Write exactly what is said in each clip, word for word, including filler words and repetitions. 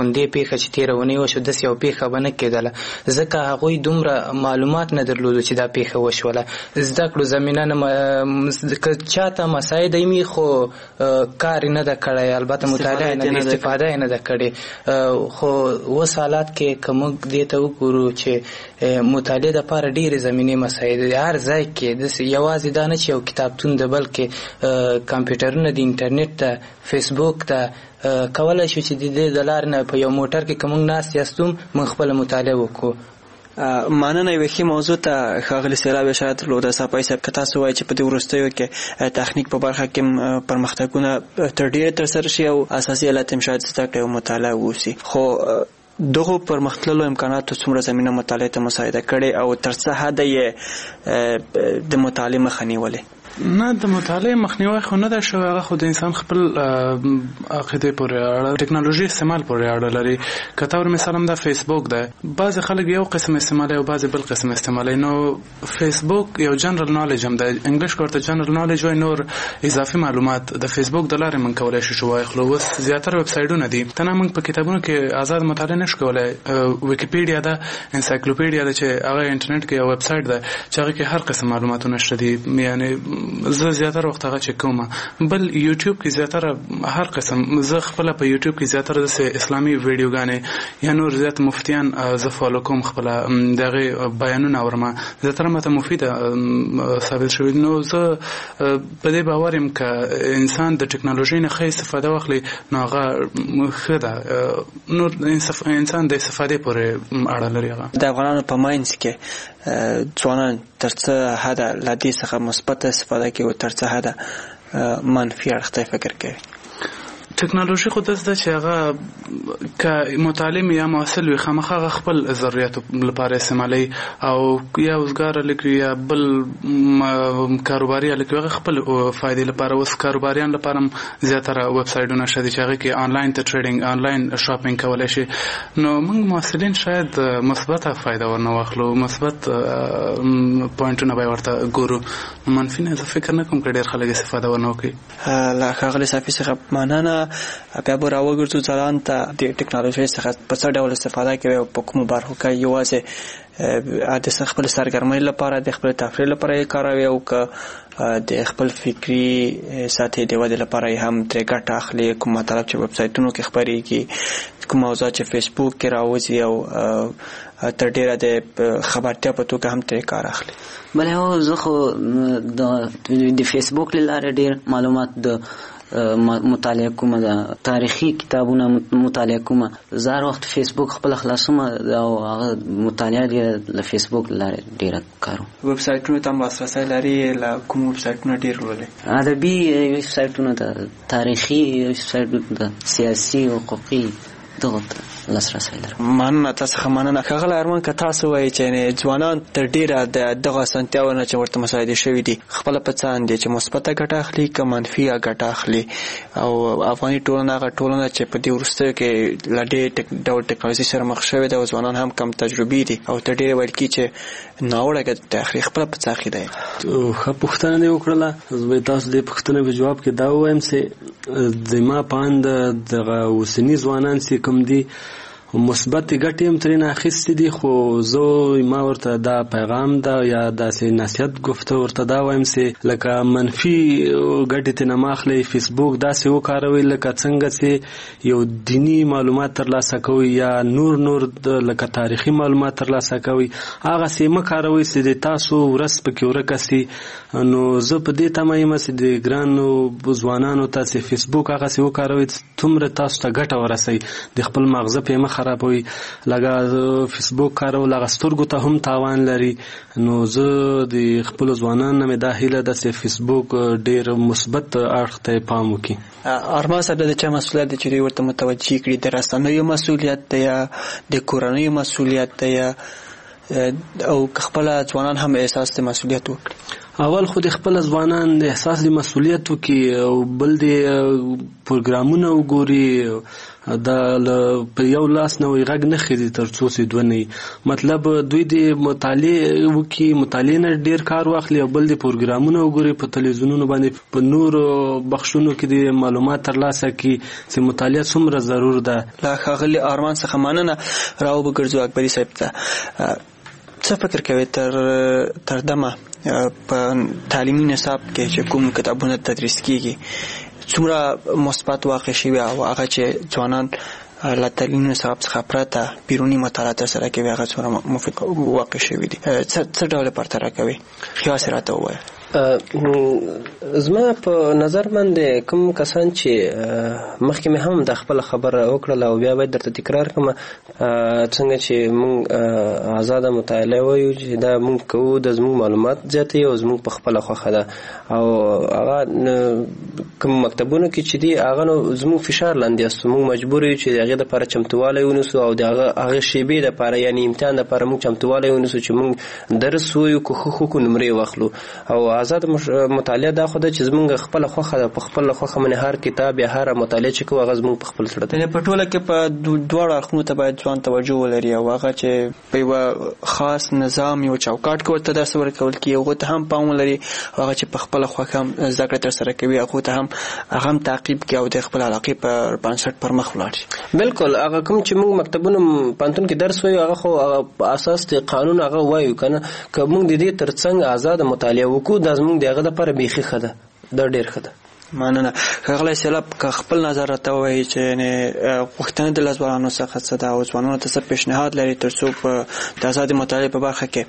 دې پیښه چې تېره اونۍ وشوه داسې یو پیښه به نه کېدله، ځکه هغوی دومره معلومات نه درلودو چې دا پیښه وشوله. زده کړو زمینه نه که چاته مساعد یې خو کار یې نه ده کړی، البته مطالعه نه ده، استفاده یې نه ده کړې. خو اوس حالات کې که موږ دې ته وګورو چې مطالعې دپاره ډېرې زمینې مساعد دي هر ځای کې، داسې یوازې دا نه چې یو کتابتون ده بلکې کمپیوټرونه د انټرنیټ ته، فیسبوک ته کولی شو چې د دې د لارې نه په یو موټر کې که موږ ناست یاستو موږ خپله مطالعه وکړو. مننه. یوه ښې موضوع ته ښاغلي سیلاب اشاره درلوده. صافی صاحب که تاسو وایئ چې په دې وروستیو کې تخنیک په برخه کې پرمختګونه تر ډېره ترسره شي او اساسي علت هم شاید زده کړې او مطالعه واوسي، خو دغو پرمختللو امکاناتو څومره زمینه مطالعې ته مساعده کړې او تر څه حده یې د مطالعې مخه نیولې؟ نه، د مطالعې مخنیوی خو نه ده شوی، هغه خو د انسان خپل عقیدې پورې اړه، ټکنالوژي استعمال پورې اړه لري. که طور مثال هم دا فیسبوک ده، بعضې خلک یو قسم استعمالوي او بعضې بل قسم استعمالوي. نو فیسبوک یو جنرال نالج هم ده، انګلیش کې ورته جنرال نالج وایي، نور اضافي معلومات د فیسبوک د لارې موږ کولی شو چې واخلو. اوس زیاتره ویب سایټونه دي، ته نه موږ په کتابونو کې آزاد مطالعه نه شو کولی. ویکیپیډیا ده، انسایکلوپیډیا ده چې هغه انټرنیټ کې یو ویب سایټ ده چې هغه کې هر قسم معلوماتونه شته دي. یعنې زه زیاتره وخت هغه چک کوم. بل یوټیوب کې زیاتره هر قسم، زه خپله په یوټیوب کې زیاتره داسې اسلامي ویډیوګانې یا نور زیات مفتیان زه فالو کوم، خپله د هغې بیانونه اورم، زیاتره ماته مفیده ثابت شوي. نو زه په دې باور یم که انسان د ټکنالوژۍ نه ښه استفاده واخلي نو هغه ښه ده. نور انسان د استفادې پورې اړه لري. هغه د افغانانو په منځ کې ځوانان تر څه حده له دې څخه مثبت استفاده کوي او تر څه حده منفي اړخ ته فکر کوي؟ ټکنالوژي خو داسې ده چې هغه که متعلم یا محصل وي خامخا هغه خپل ضرورتو لپاره استعمالوي، او یا اوزګار هلک وي یا بل کاروباري هلک وي هغه خپل فایدې لپاره. اوس کاروباریان لپاره هم زیاتره ویب سایټونه شته چې هغې کې آنلاین ته ټریډینګ، آنلاین شاپینګ کولی شي. نو موږ محصلین شاید مثبته فایده ورنه واخلو، مثبت پوینټونه به یې ورته ګورو، منفي نه زه فکر نه کوم که ډېر خلک استفاده ورنه وکړي. له ښاغلي صافي څخه مننه. بیا به راوګرځو ځوانانو ته د ټکنالوژۍ څخه په څه ډول استفاده کوي او په کومو برخو کې یوازې د خپل سرګرمۍ لپاره، د خپل تفریح لپاره یې کاروي او که د خپل فکري سطحې د ودې لپاره یې هم ترې ګټه اخلي. کوم مطلب چې ویب سایټونو کې خپرېږي، کوم موضوعات چې فیسبوک کې راوځي او تر ډېره د خبرتیا په توګه هم ترې کار اخلي. بله هو زه خو د فیسبوک له لارې ډېر معلومات د مطالعه کومه، د تاریخي کتابونه مطالعه کومه. زه هر وخت فیسبوک خپله خلاصومه او هغه مطالعه ډېره له فیسبوک له لارې ډېره کوم. ویب سایټونو ته هم لاسرسی لري؟ له کوم ویب سایټونه ډېر لولئ؟ ادبي ویب سایټونه ده، تاریخي ویب سایټونه ده، سیاسي، حقوقي، دغو ته لاسرسی لرم. مننه. تاسو څخه مننه. ښاغلی ارمان، که تاسو وایئ چې ځوانان تر ډېره د دغه اسانتیاوو نه چې ورته مساعدې شوي دي خپله په څه اندي چې مثبته ګټه اخلي که منفي ګټه اخلي، او افغاني ټولنه هغه ټولنه چې په دې وروستیو کې له ډېر ډول ټکنالوژي سره مخ شوې ده او ځوانان هم کم تجربې دي او تر ډېرې ویل کېږي چې ناوړه ګټه اخلي، خپله په څه عقیده یې؟ ښه پوښتنه دې وکړله. زه تاسو دې پوښتنې په جواب کې دا ووایم چې زما په اند دغه اوسني ځوانان چې کوم دي مثبت ګټې هم ترېنه اخیستې دي، خو زه ما ورته دا پیغام ده یا داسې نصیحت گفته ورته دا وایم چې لکه منفي ګټې ترېنه مه اخلئ. فیسبوک داسې وکاروئ لکه څنګه چې یو دیني معلومات ترلاسه کوئ یا نور نور لکه تاریخي معلومات ترلاسه کوئ، هغسې مه کاروئ چې د تاسو ورځ پکې ورکه سي. نو زه په دې تمه یم چې د ګرانو ځوانانو ته چې فیسبوک هغسې وکاروئ څومره تاسو ته ګټه ورسوي، د خپل مغزه پې مه خرابوي. لکه فیسبوک کارول هغه سترګو ته هم تاوان لري. نو زه د خپلو ځوانانو نه مې دا هیله ده چې فیسبوک ډېر مثبت اړخ ته پام وکړي. ارمان صاحب، د چا مسؤلیت دی چې دوی ورته متوجه کړي؟ د رسنیو مسؤلیت دی یا د کورنیو مسؤلیت دی یا او خپل ځوانان هم احساس د مسؤلیت وکړي؟ اول خو د خپل ځوانان د احساس د مسؤلیت وکړي او بل د پروګرامونه وګوري دا په یو لاس نه وي غږ نه خېږي تر څو چې دوه نه مطلب دوی د مطالعه وکي مطالعه نه ډیر کار واخلي او بل د پروګرامونو وګوري په تلویزیونونو باندې په نور بخښونو کې د معلومات ترلاسه کړي چې مطالعه څومره ضرور ده. لا ښاغلي ارمان څخه مننه. راو بګرځو اکبري صاحب ته څه فکر کوي تر تر دمه په تعلیمي نصاب کې چې کوم کتابونه تدریس کیږي څومره مثبت واقع شوي او هغه چې ځوانان له تعلیمي نصاب څخه پرته بیروني مطالعه ترسره کوي هغه څومره مفید واقع شوي دي؟ څه ډول پرتله کوي؟ قیاس راته ووایه. زما په نظر باندې کوم کسان چې مخکې مې هم د خپل خبره وکړله او بیا باید درته تکرار کړم څنګه چې موږ آزاده مطالعه وایو چې دا موږ کوو د زموږ معلومات زیاتوي او زموږ په خپله خوښه ده او هغه کوم مکتبونو کې چې دي هغه نو زموږ فشار لاندې یاستو موږ مجبور یو چې د هغې دپاره چمتوالی ونیسو او د هغې شیبې دپاره یعنې امتحان دپاره موږ چمتوالی ونیسو چې موږ درس ووایو کوښښ وکړو نمرې واخلو. او آزاد مطالعه دا خو ده چې زمونږ خپله خوښه ده په خپله خوښه باندې هر کتاب یا هره مطالعه چې کوو هغه زمونږ په خپل زړه ده. په ټوله کې په دواړو اړخونو ته باید ځوان توجه ولري او هغه چې په یوه خاص نظام یو چوکاټ کې ورته درس ورکول کېږي هغو ته هم پام ولري او هغه چې په خپله خوښه هم زده کړه ترسره کوي هغو ته هم هغه هم تعقیب کړي او د خپل علاقې پر بنسټ پر مخ ولاړ شي. بلکل هغه کوم چې موږ مکتبونه پوهنتون کې درس وایو هغه خو په اساس د قانون هغه وایو که نه که موږ د دې تر څنګ آزاده مطالعه وکړو دا زموږ د هغه دپاره بیخي ښه ده دا ډېر ښه ده. مننه. ښاغلی سیلاب که خپل نظر راته ووایي چې غوښتنې د له ځوانانو څخه څه ده او ځوانانو ته څه پیشنهاد لري تر څو په د ازادې مطالعې په برخه کې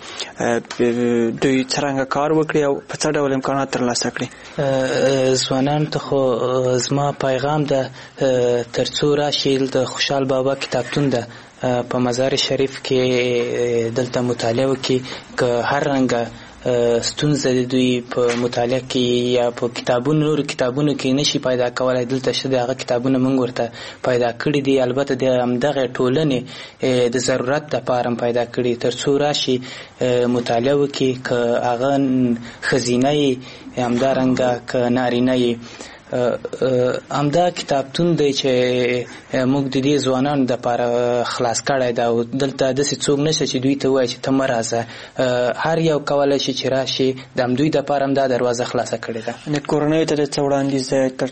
دوی څرنګه کار وکړي او په څه ډول امکانات ترلاسه کړي؟ ځوانانو ته خو زما پیغام ده تر څو راشي د خوشحال بابا کتابتون ده په مزار شریف کې دلته مطالعه وکړي که هر رنګه ستونزه د دوی په مطالعه کې یا په کتابونو نورو کتابونو کې نشي پیدا کولی دلته شته د هغه کتابونه موږ ورته پیدا کړي دي البته د همدغې ټولنې د ضرورت دپاره هم پیدا کړي تر څو راشي مطالعه وکړي که هغه ښځینه یي همدارنګه که نارینه یي. همدا کتابتون دی چې موږ د دې ځوانانو دپاره خلاص کړی ده او دلته داسې څوک نشته چې دوی ته ووایي چې ته مه راځه هر یو کولی شي چې راشي د همدوی دپاره هم دا دروازه خلاصه کړې ده. کورنیو ته د څه وړاندیز دی تر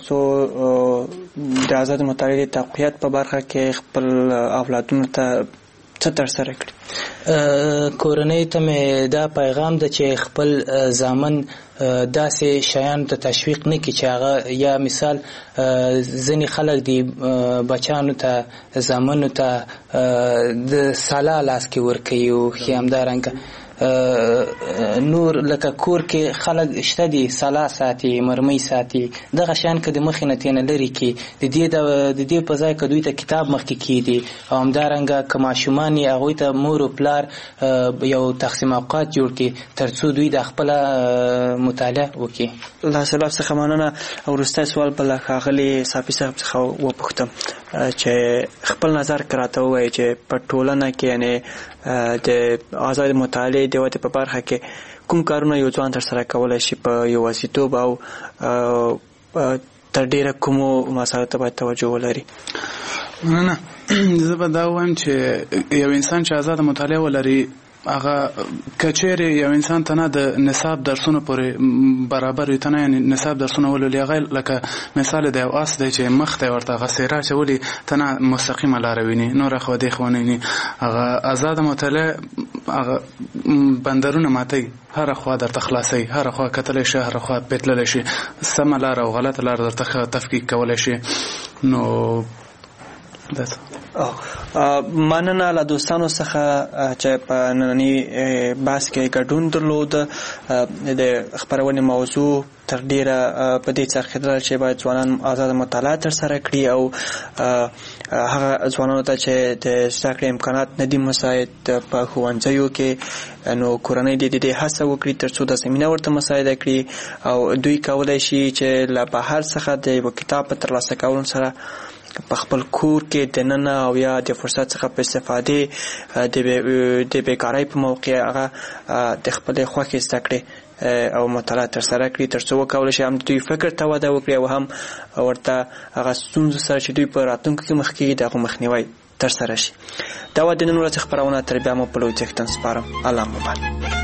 څو د ازاد مطالعې د تقویت په برخه کې خپل اولادونو ته څه ترسره کړي؟ کورنۍ ته مې دا پیغام ده چې خپل زامن داسې شیانو ته تشویق نه کړي چې هغه یا مثال ځینې خلک دي بچیانو ته زامنو ته د سلا لاس کې ورکوي او ښې همدارنګه نور لکه کور کې خلک شته دي سلا ساتي مرمۍ ساتي دغه شیان که د مخې نه تېنه لرې کړي د دې د دې په ځای که دوی ته کتاب مخکې کېږدي او همدارنګه که ماشومان یې هغوی ته مور و پلار یو تقسیم اوقات جوړ کړي تر څو دوی د خپله مطالعه وکړي. الله سلام څخه مننه. او وروستی سوال به له ښاغلي صافي صاحب څخه وپوښتم چې خپل نظر که راته ووایي چې په ټولنه کې یعنې د آزاد مطالعې د ودې په برخه کې کوم کارونه یو ځوان ترسره کولی شي په یوازیتوب او تر ډېره کومو مسایلو ته باید توجه ولري؟ مننه. زه به دا ووایم چې یو انسان چې آزاده مطالعه ولري هغه که چیرې یو انسان ته نه د نصاب درسونو پورې برابر وي ته نه یعنې نصاب درسونه ولولي هغه لکه مثال د یو آس دی چې مخ ته یې ورته هغه څېره اچولي ته نه مستقیمه لاره ویني نور اخوا دېخوا نه ویني. هغه آزاده مطالعه هغه بندرونه ماتوي هره خوا درته خلاصوي هره خوا کتلی شي هره خوا پیتللی شي سمه لاره او غلطه لاره درته ښه تفکیک کولی شي. نو داسې مننه له دوستانو څخه چې په ننني بحث کې ګډون درلود. د خپرونې موضوع تر ډیره په دې څرخېدله چې باید ځوانان آزاده مطالعه ترسره کړي او هغه ځوانانو ته چې د زده کړې امکانات نه دي مساعد په ښوونځیو کې نو کورنۍ دې د دې هڅه وکړي تر څو د زمینه ورته مساعده کړي او دوی کولی شي چې له بهر څخه د یوه کتاب په ترلاسه کولو سره په خپل کور کې دننه او یا د فرصت څخه په استفادې د بیکارۍ په موقع هغه د خپلې خوښې زده کړې او مطالعه ترسره کړي ترڅو وکولای شي هم دوی فکر ته وده وکړي او هم ورته هغه ستونزو سره چې دوی په راتلونکي کې مخ کېږي دغه مخنیوی ترسره شي. دا و د نن ورځې خپرونه تر بیا مو په لوی څښتن سپارم. الله مو باد.